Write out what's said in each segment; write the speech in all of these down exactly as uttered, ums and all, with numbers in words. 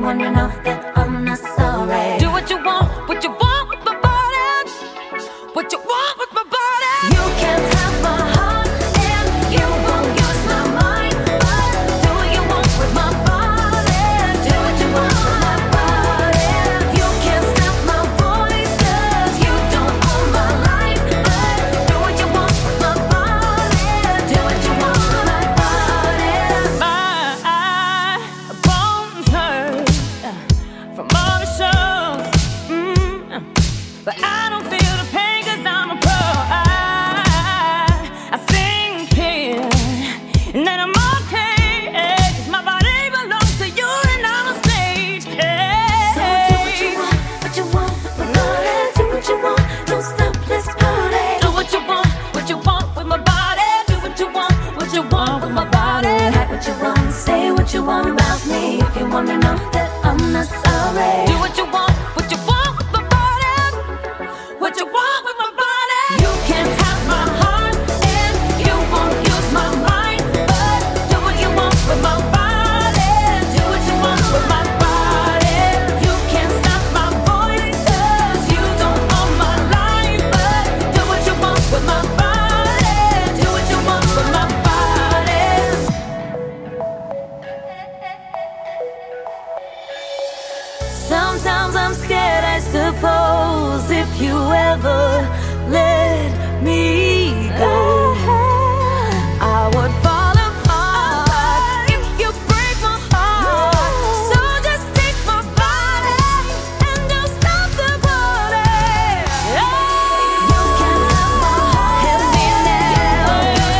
wanna know that I'm not sorry. Do what you want, what you want with my body. What you want with my body. You can't have my heart and you won't use my mind. But do what you want with my body. Do what you want with my body. You can't stop my voice 'cause you don't own my life. But do what you want with my body. Do what you want with my body. My bones hurt from all the shows, mm, but I don't feel the pain 'cause I'm a pro. I, I sing here and then I'm okay, 'cause my body belongs to you and I'm on stage. Hey. So do what you want, what you want with my body. Do what you want, don't stop, let's party. Do what you want, what you want with my body. Do what you want, what you want with my body. Like what you want, say what you want about me. If you wanna know that I'm not sorry. Do what you want, what you want with my body. What you want with my body. You can't have my heart and you won't use my mind. But do what you want with my body. Do what you want with my body. You can't stop my voice 'cause you don't own my life. But do what you want with my body. Do what you want with my body. Sometimes I'm scared, I suppose, if you ever let me go, I would fall apart if you break my heart. So just take my body and don't stop the party. You can't have my heart, help me now.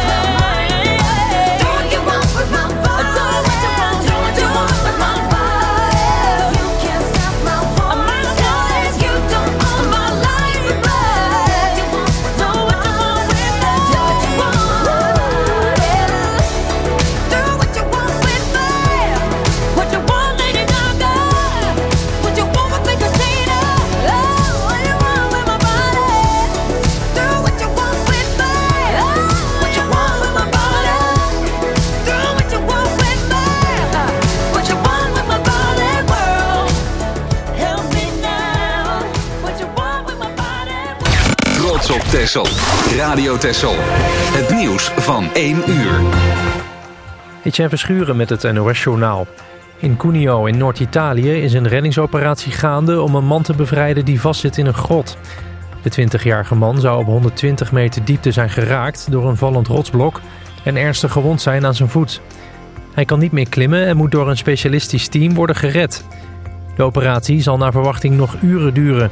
Do what you want with my body. Do what you want, do what you want with my body. You can't stop my voice 'cause you don't own my life. But do what you want with me. Do what you want with my body. Do what you want with me. What you want, Lady Gaga. What you want with me, Christina. Oh, what you want with my body. Do what you want with me. Oh, what you want with my body. Do what you want with me. What you want with my body, world. Help me now. What you want with my body. Trots op Texel. Radio Texel. Het nieuws van één uur. Etienne Verschuren met het N O S-journaal. In Cuneo in Noord-Italië is een reddingsoperatie gaande om een man te bevrijden die vastzit in een grot. De twintigjarige man zou op honderdtwintig meter diepte zijn geraakt door een vallend rotsblok en ernstig gewond zijn aan zijn voet. Hij kan niet meer klimmen en moet door een specialistisch team worden gered. De operatie zal naar verwachting nog uren duren.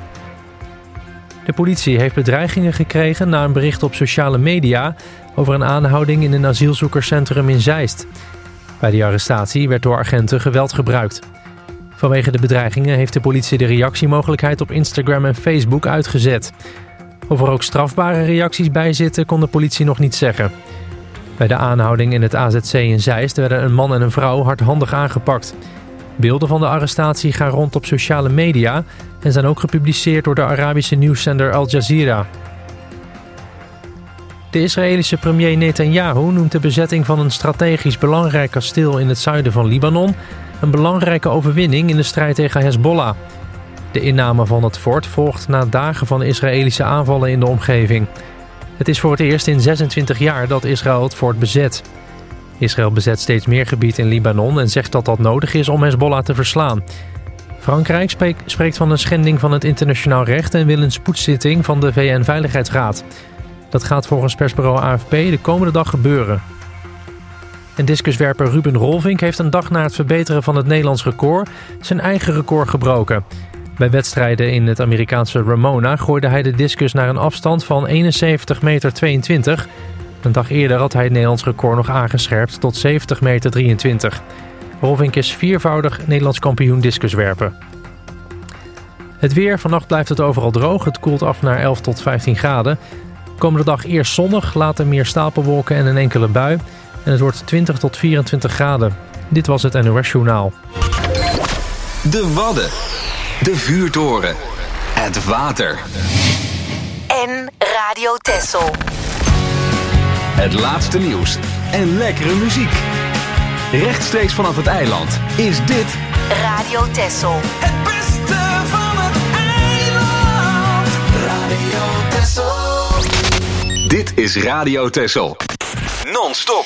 De politie heeft bedreigingen gekregen na een bericht op sociale media over een aanhouding in een asielzoekerscentrum in Zeist. Bij die arrestatie werd door agenten geweld gebruikt. Vanwege de bedreigingen heeft de politie de reactiemogelijkheid op Instagram en Facebook uitgezet. Of er ook strafbare reacties bij zitten, kon de politie nog niet zeggen. Bij de aanhouding in het A Z C in Zeist werden een man en een vrouw hardhandig aangepakt. Beelden van de arrestatie gaan rond op sociale media en zijn ook gepubliceerd door de Arabische nieuwszender Al Jazeera. De Israëlische premier Netanyahu noemt de bezetting van een strategisch belangrijk kasteel in het zuiden van Libanon een belangrijke overwinning in de strijd tegen Hezbollah. De inname van het fort volgt na dagen van Israëlische aanvallen in de omgeving. Het is voor het eerst in zesentwintig jaar dat Israël het fort bezet. Israël bezet steeds meer gebied in Libanon en zegt dat dat nodig is om Hezbollah te verslaan. Frankrijk spreekt van een schending van het internationaal recht en wil een spoedzitting van de V N-veiligheidsraad. Dat gaat volgens persbureau A F P de komende dag gebeuren. En discuswerper Ruben Rolvink heeft een dag na het verbeteren van het Nederlands record zijn eigen record gebroken. Bij wedstrijden in het Amerikaanse Ramona gooide hij de discus naar een afstand van eenenzeventig meter tweeëntwintig. Een dag eerder had hij het Nederlands record nog aangescherpt tot zeventig meter drieëntwintig. Rolvink is viervoudig Nederlands kampioen discuswerpen. Het weer, vannacht blijft het overal droog. Het koelt af naar elf tot vijftien graden. Komende dag eerst zonnig, later meer stapelwolken en een enkele bui. En het wordt twintig tot vierentwintig graden. Dit was het N O S-journaal. De Wadden. De vuurtoren. Het water. En Radio Texel. Het laatste nieuws en lekkere muziek. Rechtstreeks vanaf het eiland is dit Radio Texel. Het beste van het eiland. Radio Texel. Dit is Radio Texel. Non-stop.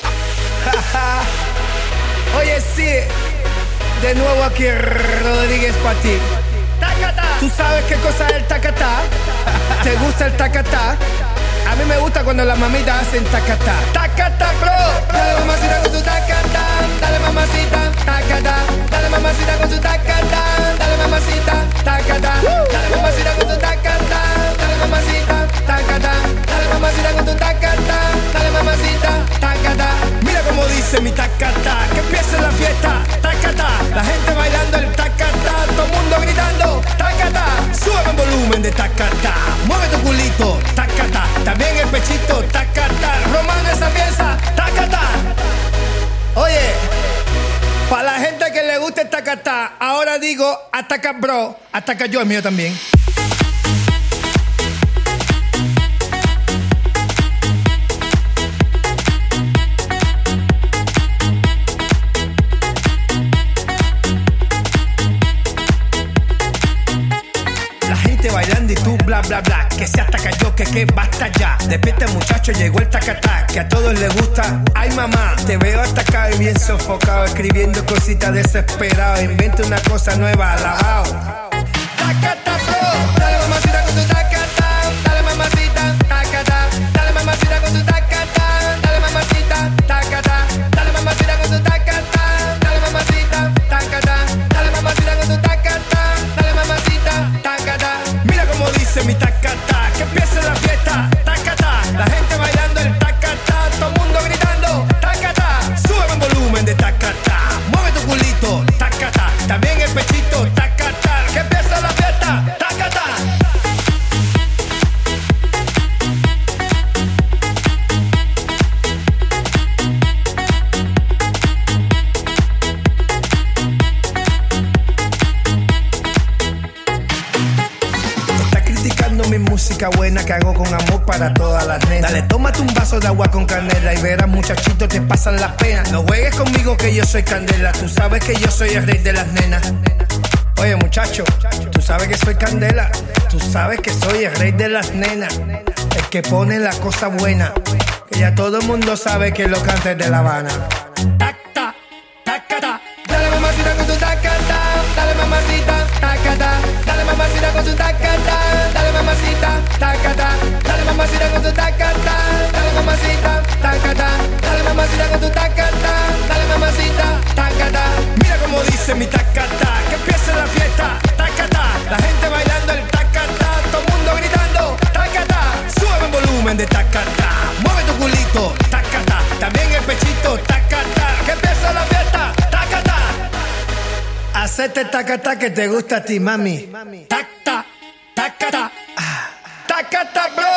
Oye, sí. De nuevo aquí Rodríguez para ti. ¡Tacata! ¿Tú sabes qué cosa es el tacatá? ¿Te gusta el tacatá? A mí me gusta cuando las mamitas hacen tacatá. ¡Tacatá, bro! Dale mamacita con tu tacatá. Dale mamacita, tacatá. Dale mamacita con tu tacatá. Dale mamacita, tacatá. Dale mamacita con tu tacatá. Dale mamacita, tacatá. Dale mamacita con tu tacatá. Dale mamacita, tacatá. Mira cómo dice mi tacatá. Que empiece la fiesta, tacatá. La gente bailando el tacatá. Todo el mundo gritando, tacatá. Sube el volumen de tacatá. Mueve tu culito, tacatá. También el pechito, tacatá. Román esa pieza, tacatá. Oye, para la gente que le gusta el tacatá, ahora digo, ataca bro, ataca yo, el mío también. Bailando y tú bla bla bla, que se ataca yo, que que basta ya. Despierta muchacho, llegó el tacatá, que a todos les gusta. Ay mamá, te veo atacado y bien sofocado, escribiendo cositas desesperado. Inventa una cosa nueva, alabao. Tacatá, bro, dale mamacita con tu tacatá. Dale mamacita, tacatá. Dale mamacita con tu tacatá. Dale mamacita, tacatá. Dale mamacita con tu tacatá. Dale mamacita, tacatá. Dale mamacita con tu tacatá. Dale mamacita, tacatá. Como dice mi tacatá, que empiece la fiesta, tacatá. La gente bailando el tacatá, todo el mundo gritando, tacatá. Sube el volumen de tacatá, mueve tu culito, tacatá. También el pechito, tacatá. Que empiece la fiesta, tacatá. Mi música buena que hago con amor para todas las nenas. Dale, tómate un vaso de agua con canela y verás muchachitos te pasan las penas. No juegues conmigo que yo soy candela. Tú sabes que yo soy el rey de las nenas. Oye muchacho, tú sabes que soy candela. Tú sabes que soy el rey de las nenas. El que pone la cosa buena. Que ya todo el mundo sabe que lo canta es de La Habana. Tacta, tacata. Dale mamacita con tu tacata. Dale mamacita, tacata. Dale mamacita con tu tacata. Dale mamacita, tacata. Dale mamacita con tu tacata. Dale mamacita, tacata. Dale mamacita con tu tacata. Dale mamacita, tacata. Mira cómo dice mi tacata. Que empiece la fiesta, tacata. La gente bailando el tacata. Todo el mundo gritando, tacata. Sube el volumen de tacata. Mueve tu culito, tacata. También el pechito, tacata. Que empiece la fiesta, tacata. Hacete tacata que te gusta a ti, mami. Tacta, tacata. Tacata, bro.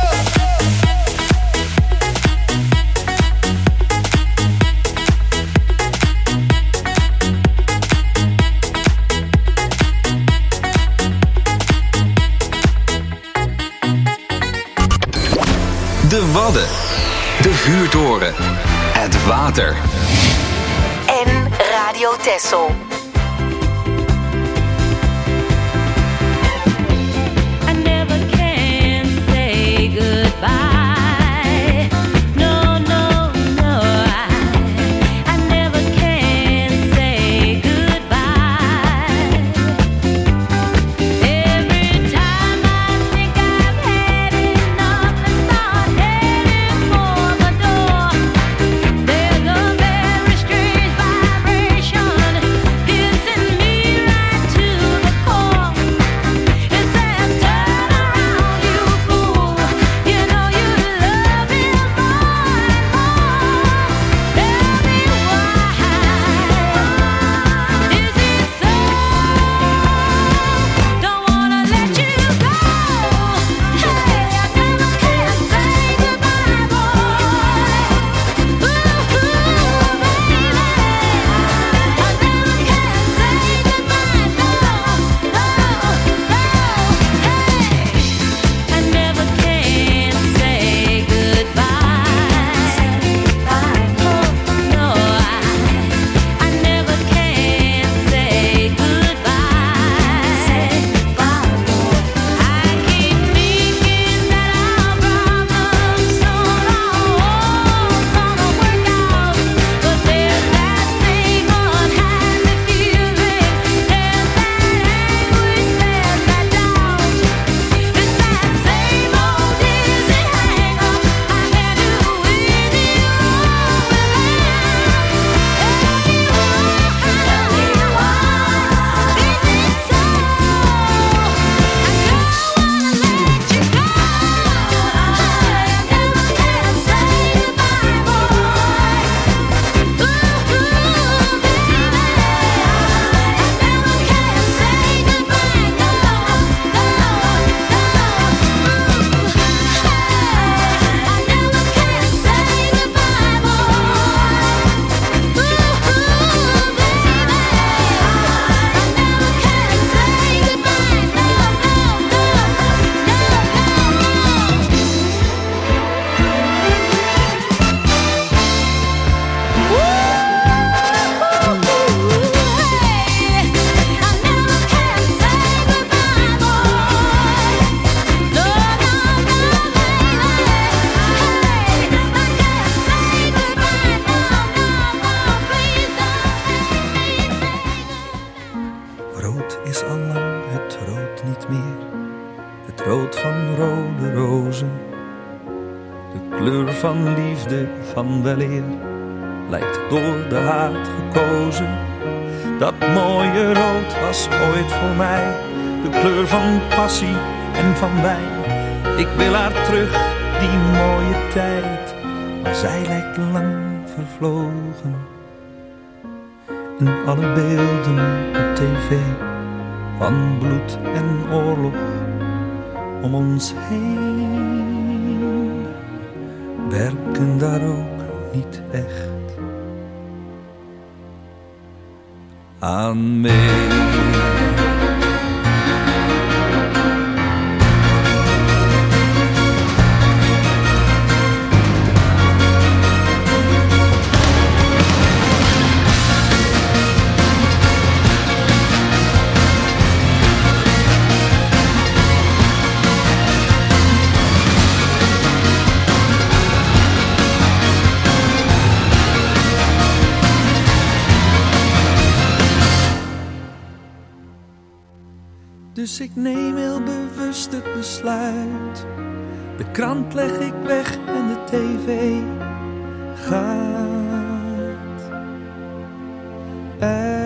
De Wadden, de vuurtoren, het water. En Radio Texel. Goodbye. No, no, no. I, I never can say goodbye. Every time I think I've had enough and start heading for the door, there's a very strange vibration Rood is al lang het rood niet meer, het rood van rode rozen. De kleur van liefde, van weleer, lijkt door de haat gekozen. Dat mooie rood was ooit voor mij de kleur van passie en van wijn. Ik wil haar terug, die mooie tijd, maar zij lijkt lang vervlogen. In alle beelden op tv, van bloed en oorlog om ons heen, werken daar ook niet echt aan mee. Dus ik neem heel bewust het besluit. De krant leg ik weg en de tv gaat uit.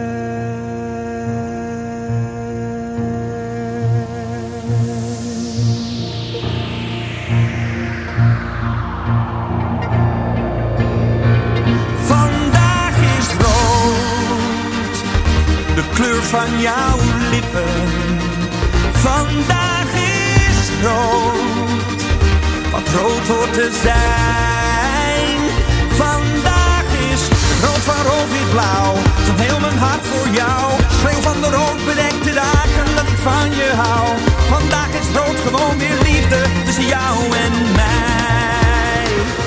Vandaag is rood, de kleur van jouw lippen. Vandaag is rood, wat rood hoort te zijn. Vandaag is rood van rood wit blauw, van heel mijn hart voor jou. Schreeuw van de rood bedekte dagen dat ik van je hou. Vandaag is rood gewoon weer liefde tussen jou en mij.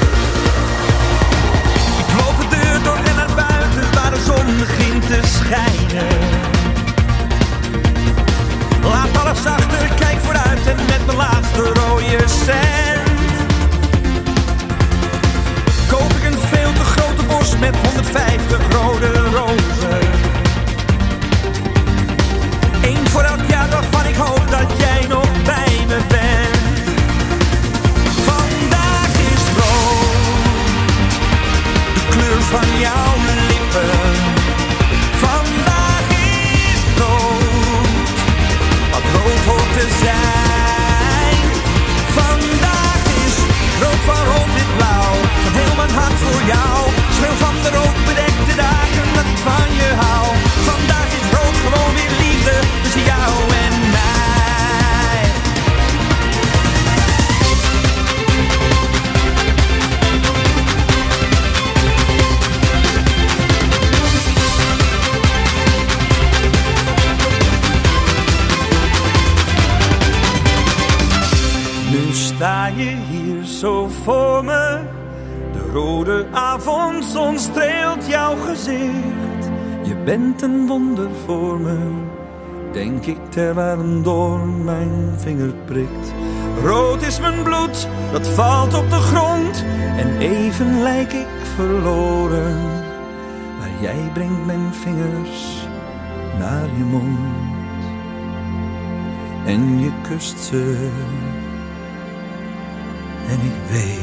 Ik loop de deur door en naar buiten waar de zon begint te schijnen. Laat alles achter, kijk vooruit en met mijn laatste rode cent koop ik een veel te grote bos met honderdvijftig rode rozen. Eén voor elk jaar waarvan ik hoop dat jij nog bij me bent. Vandaag is rood, de kleur van jouw lippen. Vandaag is rood, wat rood hoort te zijn. Vandaag is rood van rood wit blauw, van heel mijn hart voor jou. Schreeuw van de rood bedekte dagen dat ik van je hou. Vandaag is rood gewoon weer liefde tussen jou en mij. Nu sta je hier zo voor me. De rode avondzon streelt jouw gezicht. Je bent een wonder voor me, denk ik terwijl een doorn mijn vinger prikt. Rood is mijn bloed, dat valt op de grond. En even lijk ik verloren. Maar jij brengt mijn vingers naar je mond. En je kust ze. En ik weet,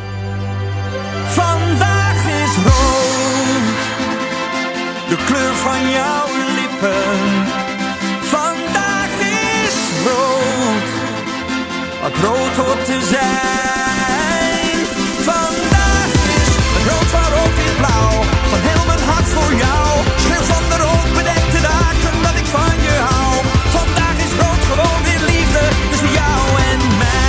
vandaag is rood, de kleur van jouw lippen. Vandaag is rood, wat rood hoort te zijn. Vandaag is rood van rood wit blauw, van heel mijn hart voor jou. Schreeuw van de rood bedekte dagen dat ik van je hou. Vandaag is rood gewoon weer liefde tussen jou en mij.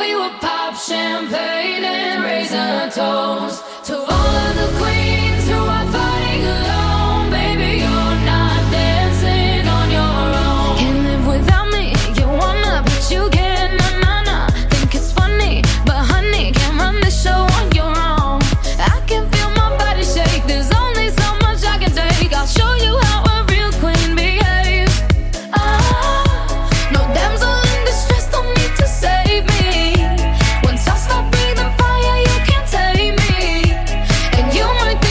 we would pop champagne and raise a toast to all of the queens who are fighting alone. Baby, you're not dancing on your own. Can't live without me, you wanna, but you can't. Na na na, think it's funny, but honey, can't run the show on your own. I can feel my body shake, there's only so much I can take. I'll show you how a real queen behaves. Ah, no damsel in distress, don't need to save me. Once I stop breathing fire, you can't take me. And you might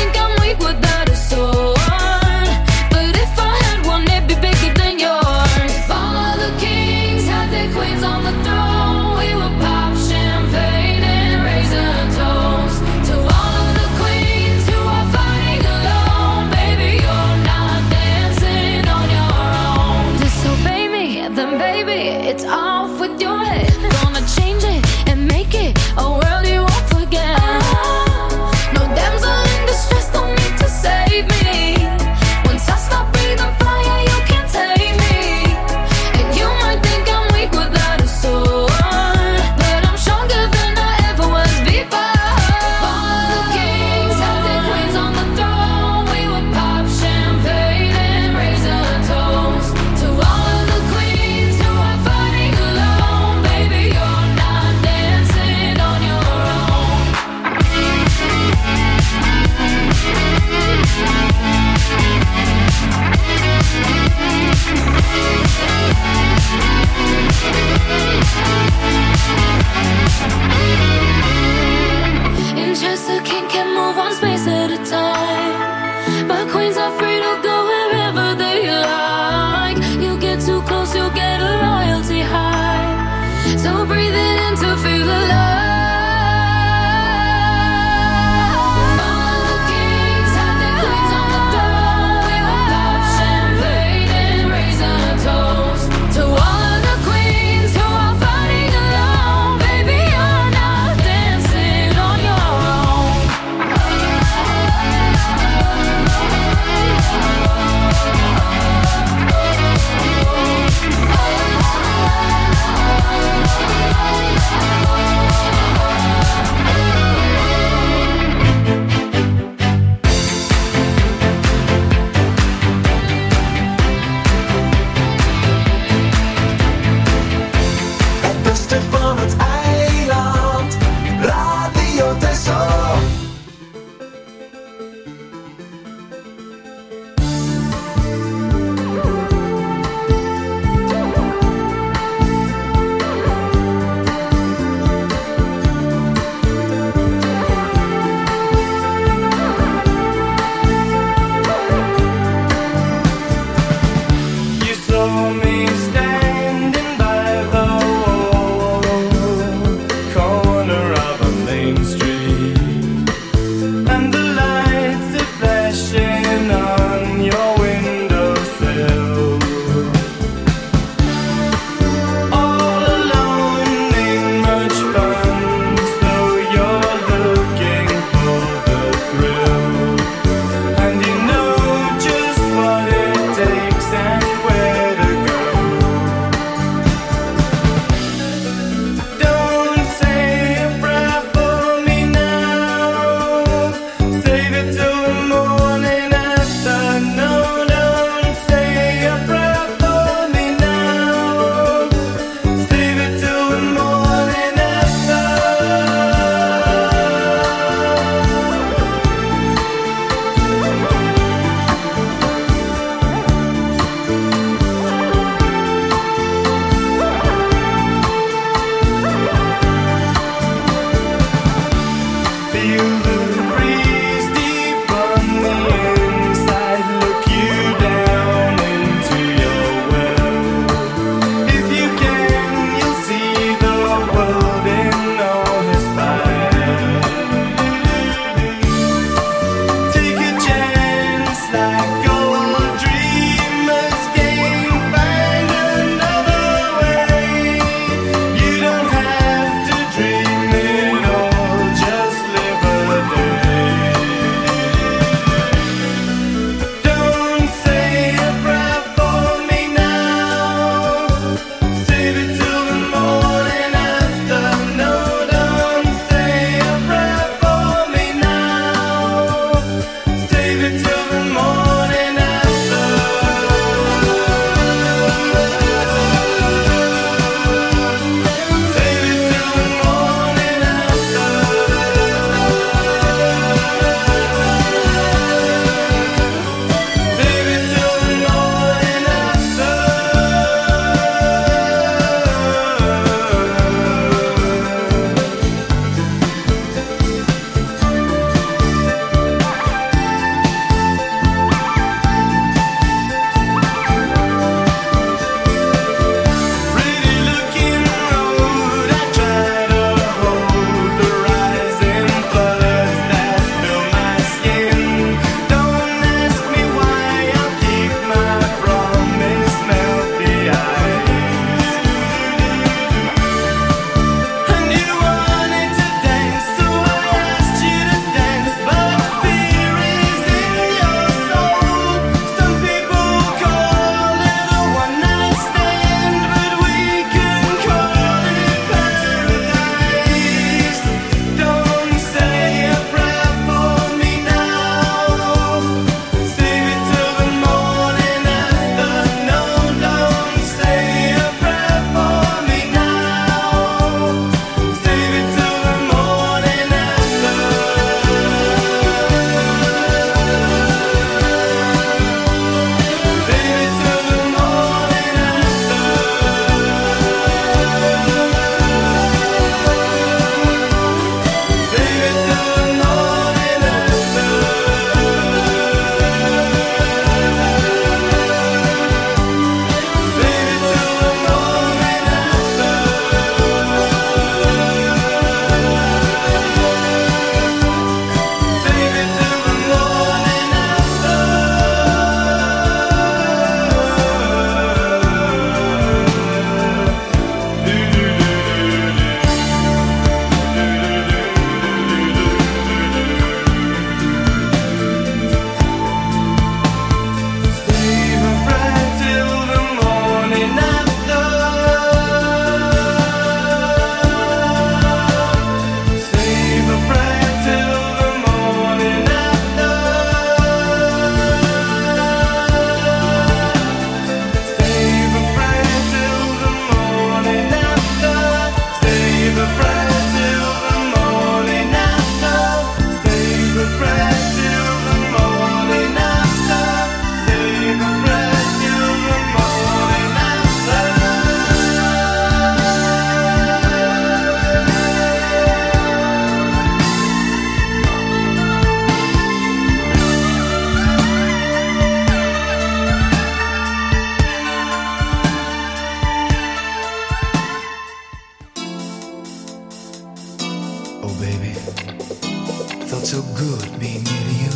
baby. Felt so good being near to you.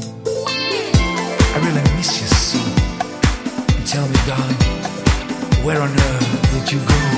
I really miss you so. Tell me, darling, where on earth did you go?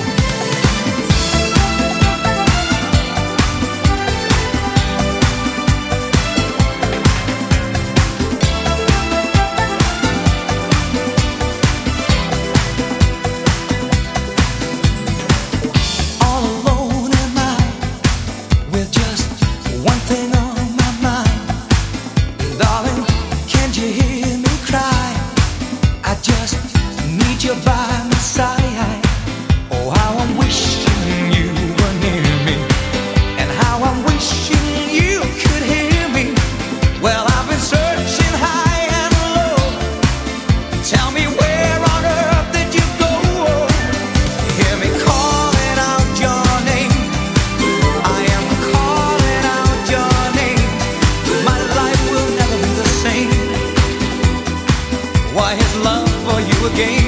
By my side, oh how I'm wishing you were near me, and how I'm wishing you could hear me. Well, I've been searching high and low. Tell me where on earth did you go? Hear me calling out your name. I am calling out your name. My life will never be the same. Why his love for you again?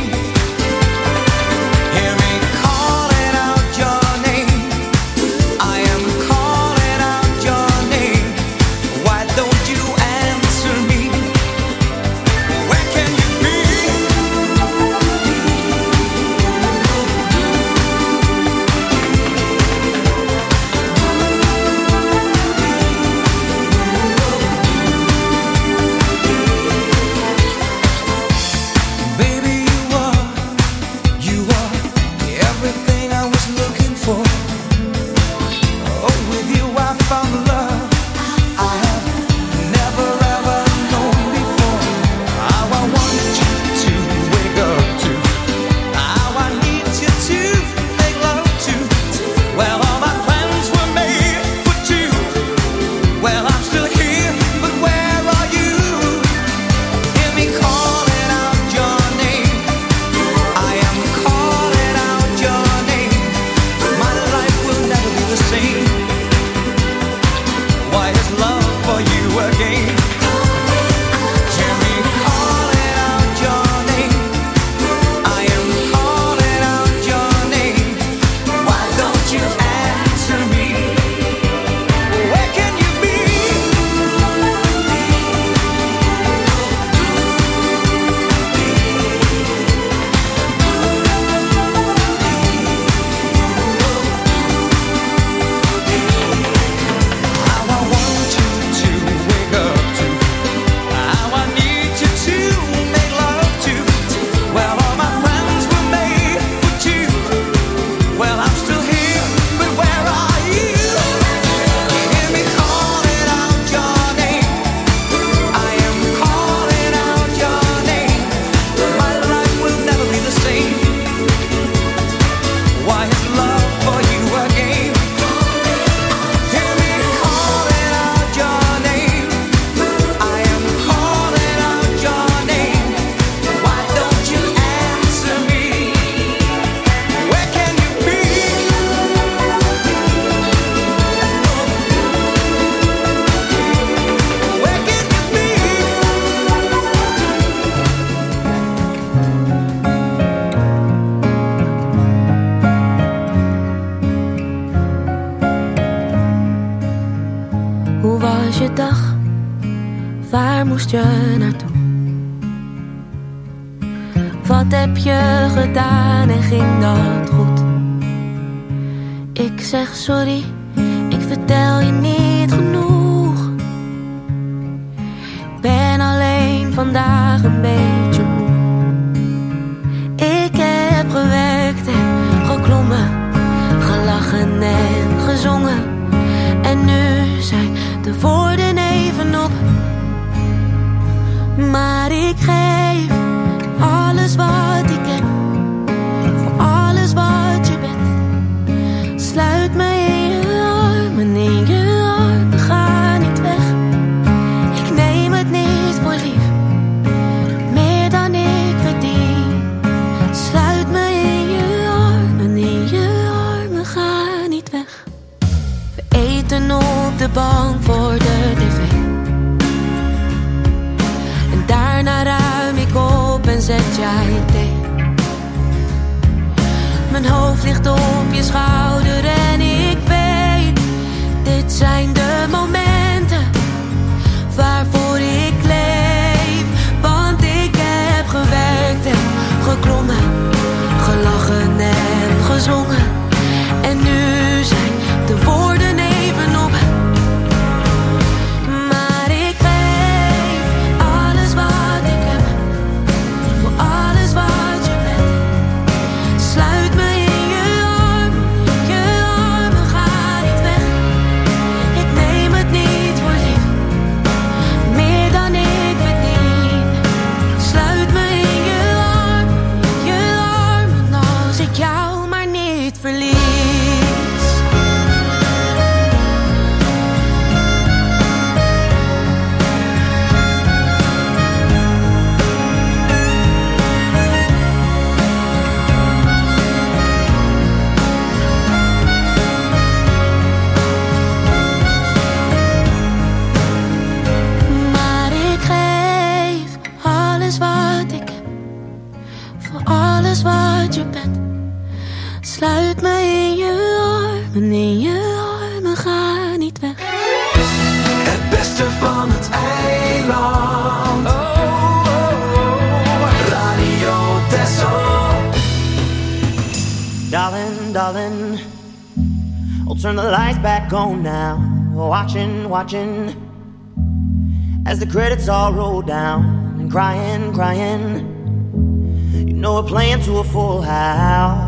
je naartoe? Wat heb je gedaan en ging dat goed? Ik zeg sorry, ik vertel je niet genoeg. Ik ben alleen vandaag een beetje moe. Ik heb gewerkt en geklommen, gelachen en gezongen. En nu zijn de woorden even op. Maar ik geef alles wat ik heb, voor alles wat je bent. Sluit me in je armen, in je armen, ga niet weg. Ik neem het niet voor lief, meer dan ik verdien. Sluit me in je armen, in je armen, ga niet weg. We eten op de bank voor de tv. Daarna ruim ik op en zet jij thee. Mijn hoofd ligt op je schouder en ik weet, dit zijn In je armen, ga niet weg. Het beste van het eiland. Oh, oh, oh. Radio Texel. Darling, darling, I'll turn the lights back on now. Watching, watching, as the credits all roll down. And crying, crying, you know we're playing to a full house.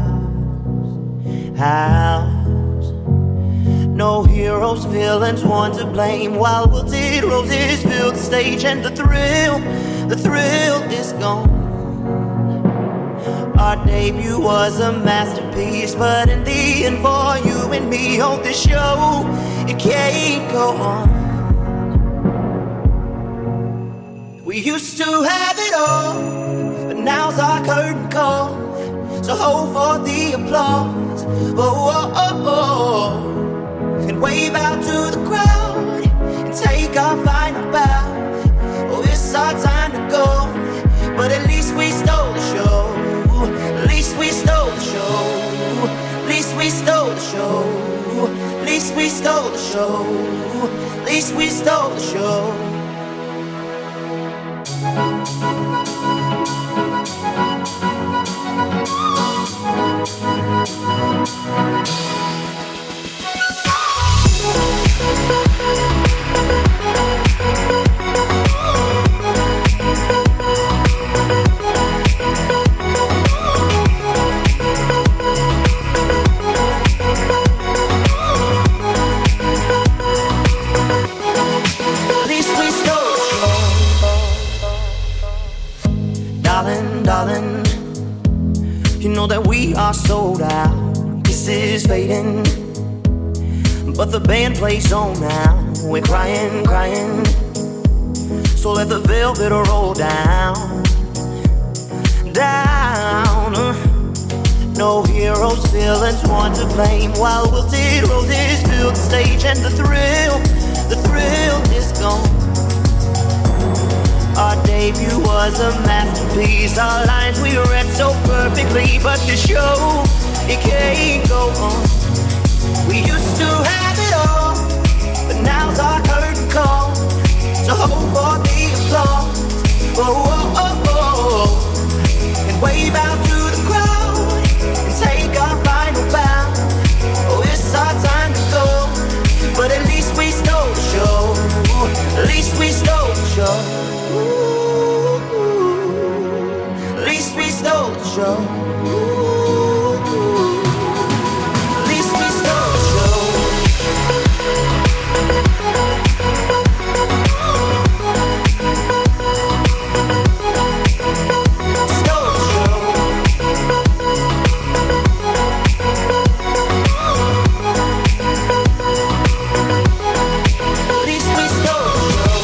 House. No heroes, villains, one to blame. While wilted roses fill the stage, and the thrill, the thrill is gone. Our debut was a masterpiece, but in the end, for you and me on this show, it can't go on. We used to have it all, but now's our curtain call. So hold for the applause, oh, oh, oh, oh. And wave out to the crowd and take our final bow. Oh, it's our time to go, but at least we stole the show. At least we stole the show. At least we stole the show. At least we stole the show. At least we stole the show. Darling, you know that we are sold out. This is fading, but the band plays on now. We're crying, crying, so let the velvet roll down, down. No heroes, villains, one to blame. While wilted roses fill the stage, and the thrill, the thrill is gone. Our debut was a masterpiece. Our lines we read so perfectly, but the show, it can't go on. We used to have it all, but now's our curtain call. So hold for the applause, oh, oh, oh, oh. And wave out to the crowd and take our final bow. Oh, it's our time to go, but at least we stole the show. At least we stole the show. Ooh, at least we stole the show. Ooh, at least we stole the show. Stole the show. At least we stole the show.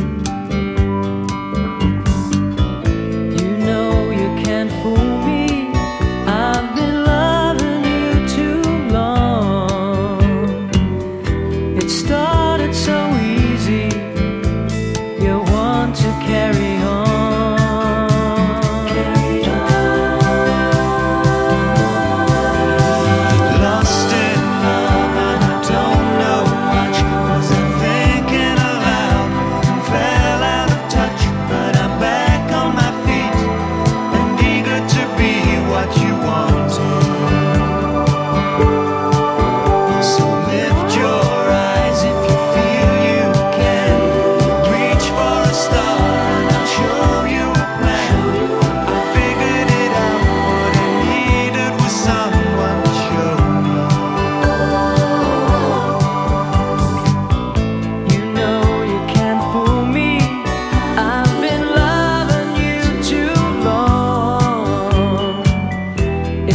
Fool me.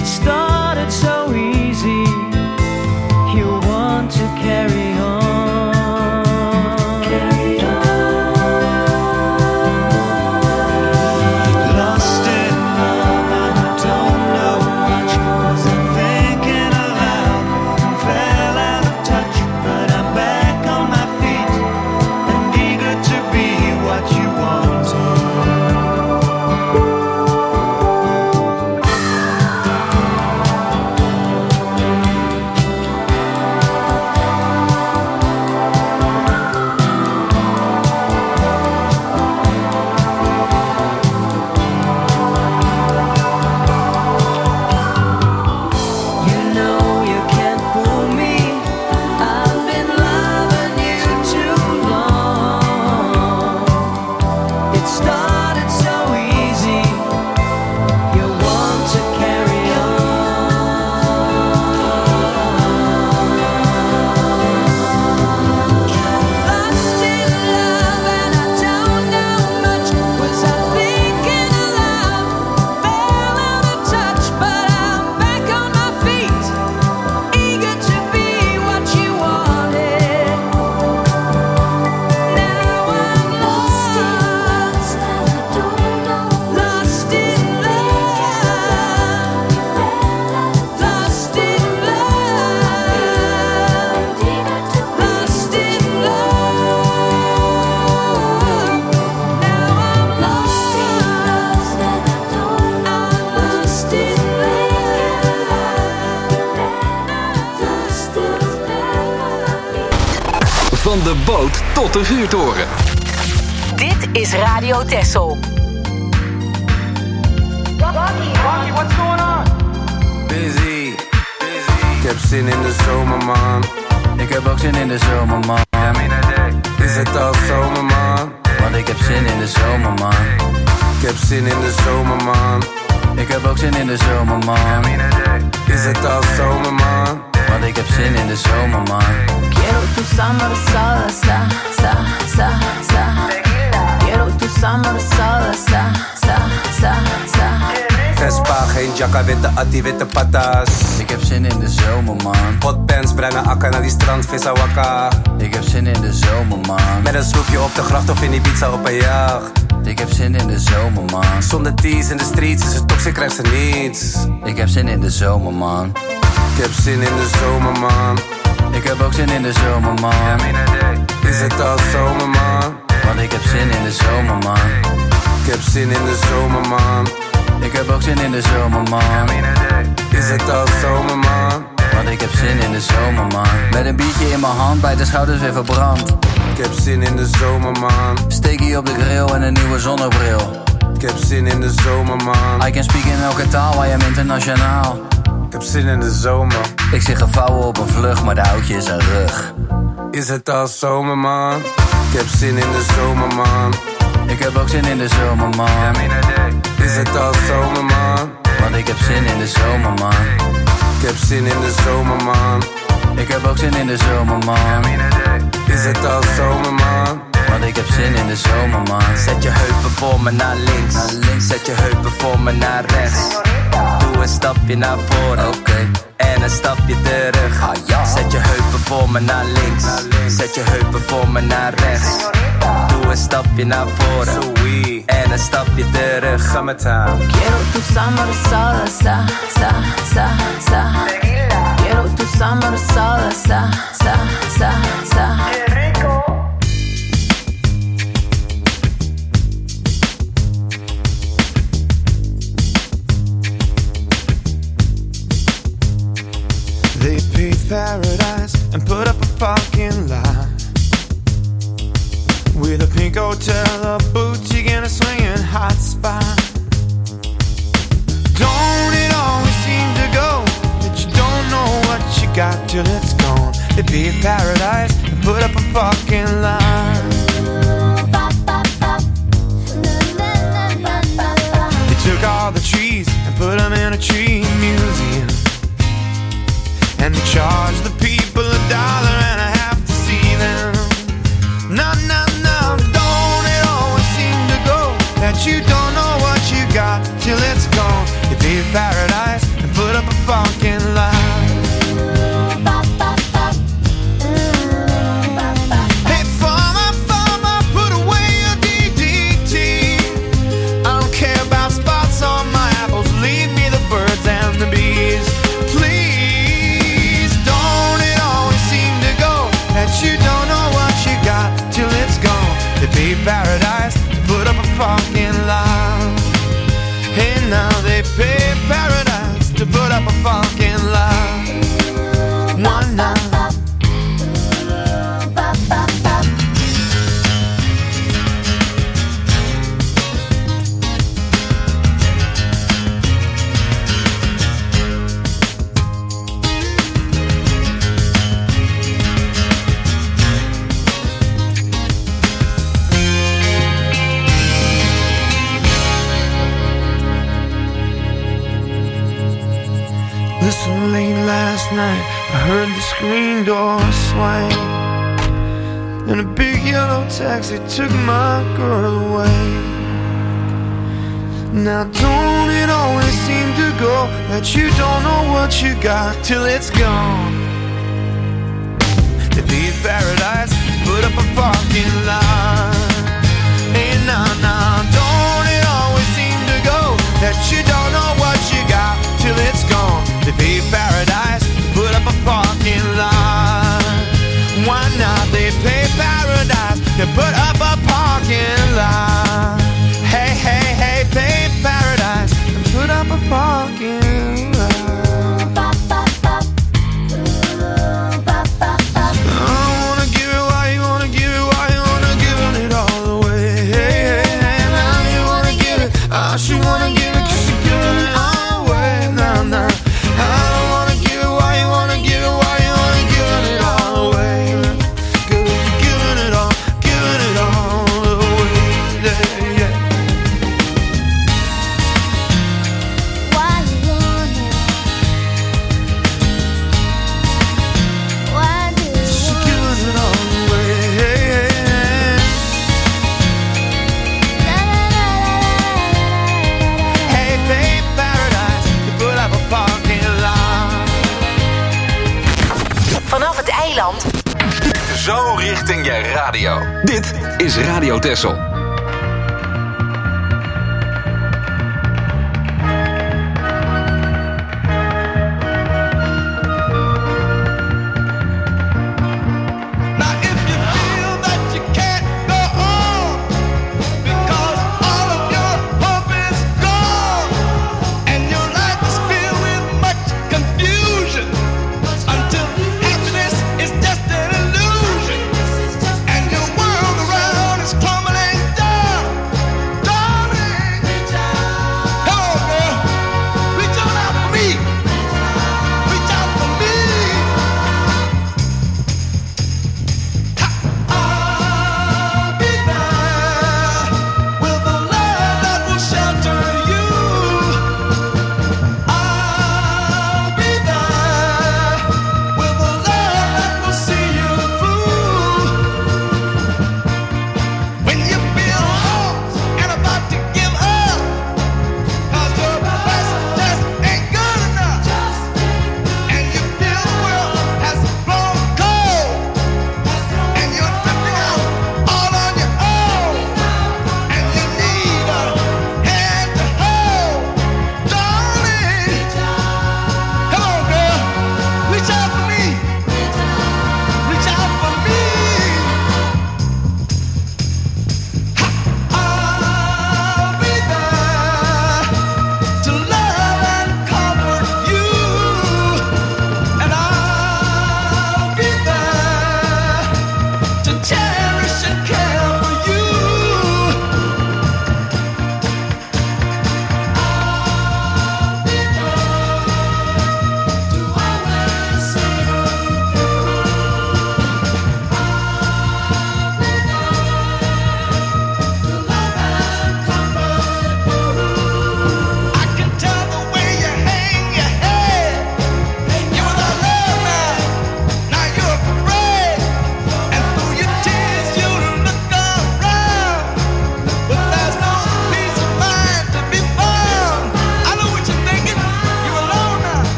It started so easy. You want to carry on. Carry on. Lost in love and I don't know much. Wasn't thinking aloud and fell out of touch. But I'm back on my feet and eager to be what you wanted. Van de boot tot de vuurtoren. Dit is Radio Texel. Rocky, what's going on? Busy, busy. Ik heb zin in de zomer, man. Ik heb ook zin in de zomer, man. Is het al zomer, man? Want ik heb zin in de zomer, man. Ik heb zin in de zomer, man. Ik heb ook zin in de zomer, man. Is het al zomer, man? Want ik heb zin in de zomer, man. Quiero tu summer salsa, sa, sa, sa. Quiero tu summer salsa, sa, sa, sa. Vespa, geen jacka, witte atti, witte patas. Ik heb zin in de zomer, man. Hotpants, bruine akka naar die strand, vissa wakka. Ik heb zin in de zomer, man. Met een sloepje op de gracht of in Ibiza op een jacht. Ik heb zin in de zomer, man. Zonder tees in de streets, is het toxic, krijgt ze niets. Ik heb zin in de zomer, man. Ik heb zin in de zomer, man. Ik heb ook zin in de zomer, man. Is het al zomer, man? Want ik heb zin in de zomer, man. Ik heb zin in de zomer, man. Ik heb ook zin in de zomer, man. Is het al zomer, man? Want ik heb zin in de zomer, man. Met een biertje in mijn hand, bij de schouders weer verbrand. Ik heb zin in de zomer, man. Steekie op de grill en een nieuwe zonnebril. Ik heb zin in de zomer, man. I can speak in elke taal, I am internationaal. Ik heb zin in de zomer. Ik zit gevouwen op een vlucht, maar de houtje is een rug. Is het al zomer, man? Ik heb zin in de zomer, man. Ik heb ook zin in de zomer, man. Is het al zomer, man? Want ik heb zin in de zomer, man. Ik heb zin in de zomer, man. Ik heb ook zin in de zomer, man. Is het al zomer, man? Want ik heb zin in de zomer, man. Zet je heupen voor me naar links, naar links. Zet je heupen voor me naar rechts. Doe een stapje naar voren, oké. Okay. En een stapje terug, ah, ja. Zet je heupen voor me naar links, naar links. Zet je heupen voor me naar rechts. Doe een stapje naar voren, Zoe. En een stapje terug. Ga met haar. Quiero tu summer salsa, sa, sa, sa. Quiero tu summer salsa, sa, sa, sa. They paved paradise and put up a parking lot with a pink hotel, a boutique and a swinging hot spot. Don't it always seem to go that you don't know what you got till it's gone? They paved paradise and put up a parking lot. They took all the trees and put them in a tree museum. And they charge the people a dollar and a half to see them. No, no, no, don't it always seem to go that you don't know what you got till it's gone. You pay paradise and put parking lot. Hey, farmer, farmer, put away your D D T. I don't care about spots on my apples. Leave me the birds and the bees. Please, don't it always seem to go that you don't know what you got till it's gone. They pay paradise to put up a parking lot. Hey, now they pay paradise to put up a parking lot. One night. Listen, late last night I heard the screen door swing, and a big yellow taxi took my girl away. Now don't it always seem to go that you don't know what you got till it's gone. They leave paradise, put up a parking lot. Hey, nah, nah, don't it always seem to go that you don't know what you got till it's gone. They pay paradise, put up a parking lot. Why not? They pay paradise, they put up a parking lot. Hey, hey, hey, pay paradise and put up a parking lot. I wanna give it, why you wanna give it, why you wanna give it all away. Hey, hey, hey, now you wanna give it, I should wanna give it, cause you're giving it all away. Nah, nah. Zo richting je radio. Dit is Radio Texel. It's just an illusion, and your world around is crumbling.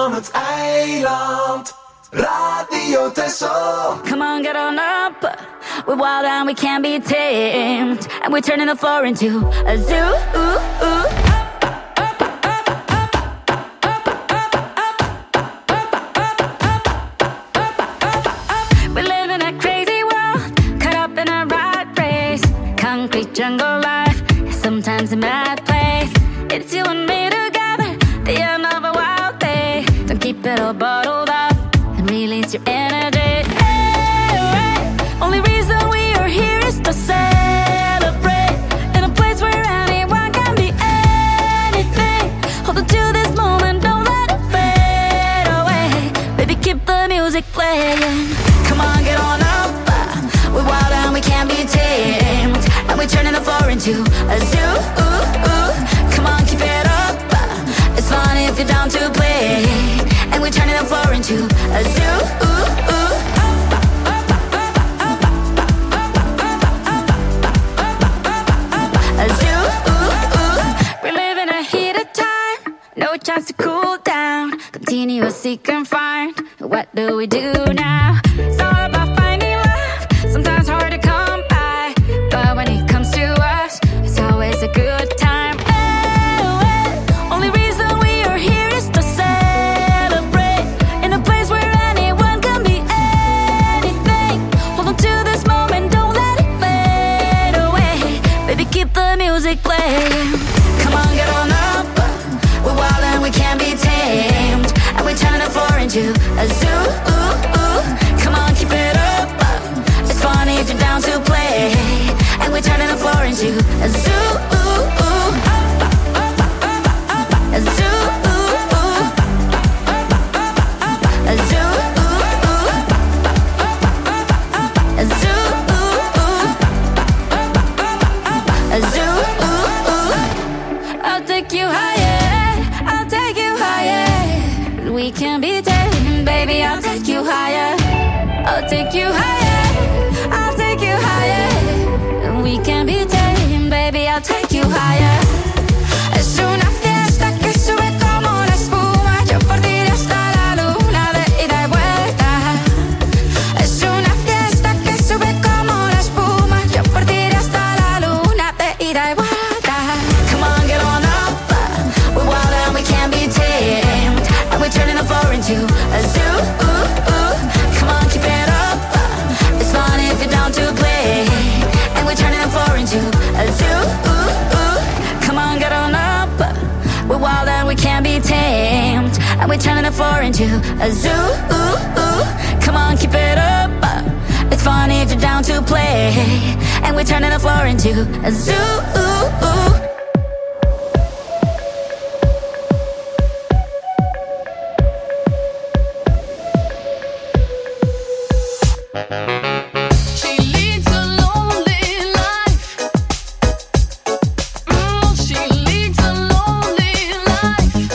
van het eiland. Radio Texel. Come on, get on up. We're wild and we can't be tamed. And we're turning the floor into a zoo. Ooh, ooh. We live in a crazy world, caught up in a rat race. Concrete jungle life, sometimes a mad place. It's you and me together, the end of a wild day. Don't keep it all bottled up and release your energy. Hey, hey. Only reason we are here is to celebrate in a place where anyone can be anything. Hold on to this moment, don't let it fade away. Baby, keep the music playing. Come on, get on up. We're wild and we can't be tamed. And we're turning the floor into a zoo. Ooh, ooh. Come on, keep it up. It's fun if you're down to play. And we're turning the floor into a zoo. Ooh, ooh. A zoo. Ooh, ooh. We're living a heated time. No chance to cool down. Continuous seek and find. What do we do now? It's all about finding love. Sometimes hard to come by. But when it comes to us, it's always a good time. Oh, oh. Only reason we are here is to celebrate in a place where anyone can be anything. Hold on to this moment, don't let it fade away. Baby, keep the music playing. Come on, get on up. We're wild and we can't be tamed. And we're turning the floor into a zoo. Ooh, ooh. Come on, keep it up. It's funny if you're down to play. And we're turning the floor into a zoo. Ooh, ooh. A zoo. Ooh, ooh. A zoo. Ooh, ooh. A zoo. Ooh, ooh. A zoo. Ooh, ooh. I'll take you higher. I'll take you higher. We can be taken, baby. I'll take you higher. I'll take you higher. I'll take you higher. We can be taken, baby. I'll take you higher. Es una fiesta que sube como la espuma. Yo por ti iré hasta la luna de ida y vuelta. Es una fiesta que sube como la espuma. Yo por ti iré hasta la luna de ida y vuelta. Come on, get on up. We're wild and we can't be tamed. And we're turning the floor into a zoo. Ooh, ooh. Come on, keep it up. It's fun if you're down to play. And we're turning the floor into a zoo. Ooh, ooh. Come on, get on up. We're wild and we can't be tamed. And we're turning the floor into a zoo. Ooh, ooh. Come on, keep it up. It's fun if you're down to play. And we're turning the floor into a zoo. Ooh, ooh. She leads a lonely life. Mm, she leads a lonely life.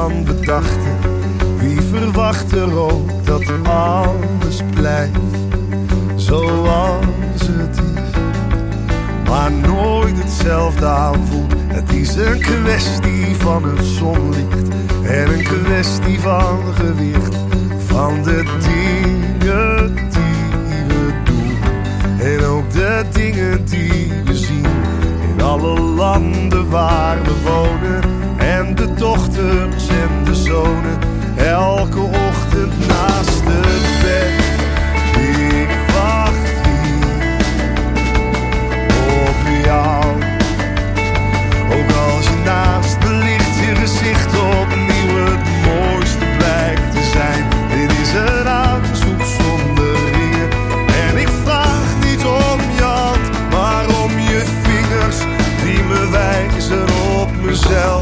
dan we dachten. Wie verwacht er ook dat alles blijft zoals het is, maar nooit hetzelfde aanvoelt. Het is een kwestie van het zonlicht en een kwestie van gewicht, van de dingen die we doen en ook de dingen die we zien in alle landen waar we wonen. En de dochters en de zonen elke ochtend naast het bed. Ik wacht hier op jou. Ook als je naast me ligt, je gezicht opnieuw het mooiste blijkt te zijn. Dit is een aanzoek zonder ringen. En ik vraag niet om je hand, maar om je vingers die me wijzen op mezelf.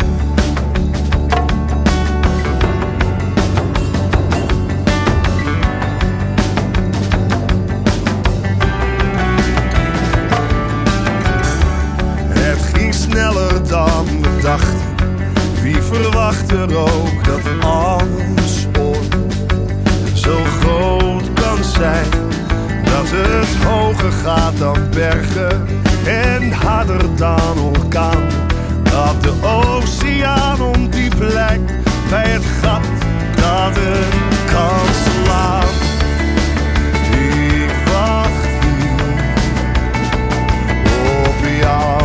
Sneller dan we dachten. Wie verwacht er ook dat alles ooit zo groot kan zijn, dat het hoger gaat dan bergen en harder dan orkaan, dat de oceaan ondiep lijkt bij het gat dat het kan slaan. Ik wacht hier op jou.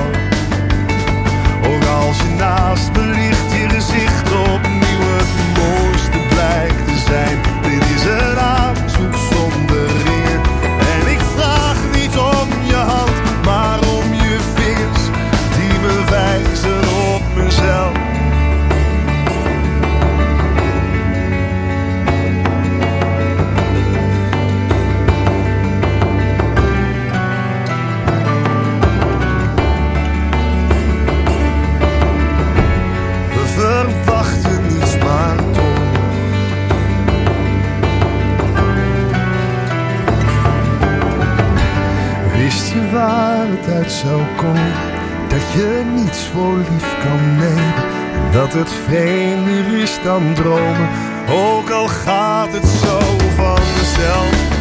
Als je naast me ligt, je gezicht opnieuw het mooiste blijkt te zijn. Dit is een aanzoek zonder ringen. En ik vraag niet om je hand, maar om je vingers die me wijzen op mezelf. Verwachten niets maar toch. Wist je waar het uit zou komen, dat je niets voor lief kan nemen en dat het vreemder is dan dromen, ook al gaat het zo van mezelf.